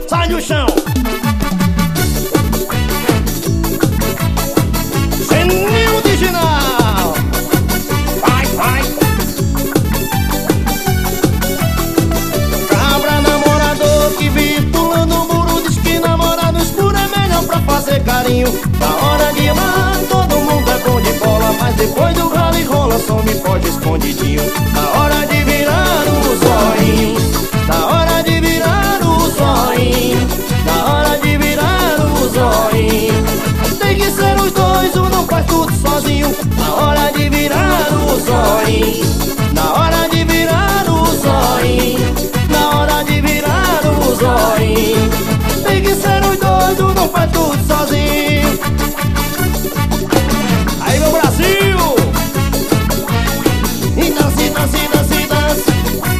sai do chão. Geninho original. Vai, vai. Cabra namorador que vive pulando o muro, diz que namorar no escuro é melhor pra fazer carinho. Na hora de amar todo mundo é bom de bola, mas depois do ralo e rola só me pode escondidinho. Na hora de virar o zoinho, na hora de virar o zoinho, na hora de virar o zoinho. Tem que ser os dois, um não faz tudo sozinho. Na hora de virar o zoinho, na hora de virar o zoinho, na hora de virar o zoinho. Tem que ser os dois, um não faz tudo sozinho. Aí meu Brasil! E dance, dance, dance, dance.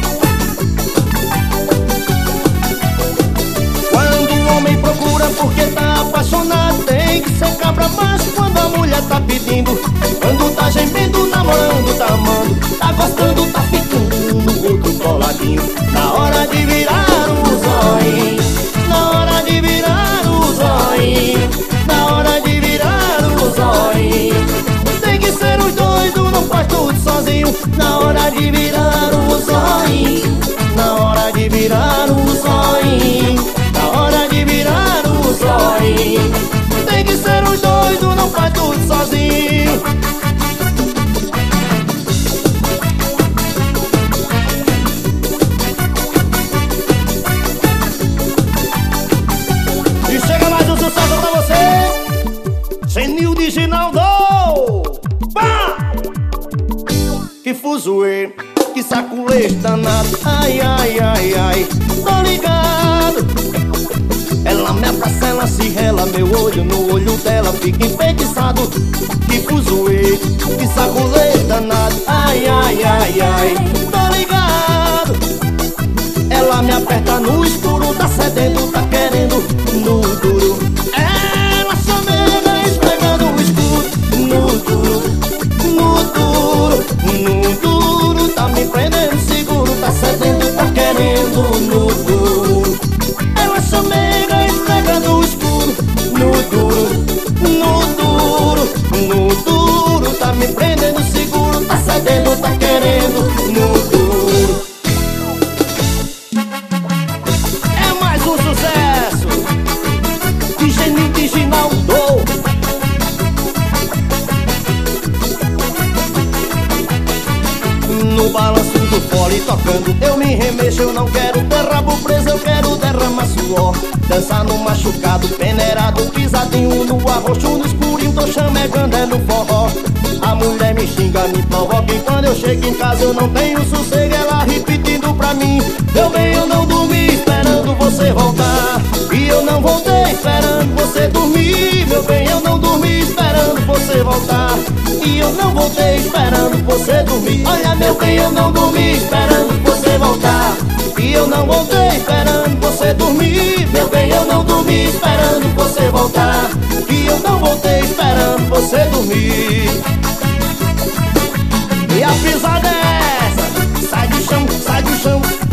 Quando o homem procura porque tá apaixonado, tem que ser cabra macho quando a mulher tá pedindo. Quando tá gemendo, namorando, tá amando, tá gostando, tá ficando no outro coladinho. Na hora de virar o zóio, na hora de virar o zóio, na hora de virar o zóio. Tem que ser os dois, um não faz tudo sozinho. Na hora de virar o zóio, na hora de virar o zóio, na hora de virar o zóio. Tem que ser os dois, um não faz tudo sozinho. E chega mais um sucesso pra você, Geninho Originaldo. Pá! Que fuzuê, que saculês danado. Ai, ai, ai, ai, tô ligado. Ela me abraça, ela se rela, meu olho no olho dela fica enfeitiçado. Que fuzuê, que saculês danado. Ai, ai, ai, ai, tô ligado. Ela me aperta no escuro, tá sedento, tá querendo no duro. Ela chamega esfregando o escuro, no duro, no duro, no duro. Tá me prendendo seguro, tá sedento, tá querendo no duro. Ela chamega esfregando o escuro, no duro, no duro, no duro. Tá me prendendo seguro, tá sedento, tá querendo no duro. É mais um sucesso de Geninho Originaldo. No balanço do fole tocando, eu me remexo, eu não quero ter rabo preso, eu quero derramar suor. Dançar no machucado, peneirado, pisadinho no arroxo, no escurinho, tô chamegando é no forró. A mulher me xinga, me provoca, e quando eu chego em casa eu não tenho sossego. Ela repetindo pra mim, meu bem, eu não dormi esperando você voltar. E eu não voltei esperando você dormir. Meu bem, eu não dormi esperando você voltar. E eu não voltei esperando você dormir. Olha meu bem, eu não dormi esperando você voltar. E eu não voltei esperando você dormir. Meu bem, eu não dormi esperando você voltar. E eu não voltei esperando você dormir. E a pisada é essa, sai do chão, sai do chão.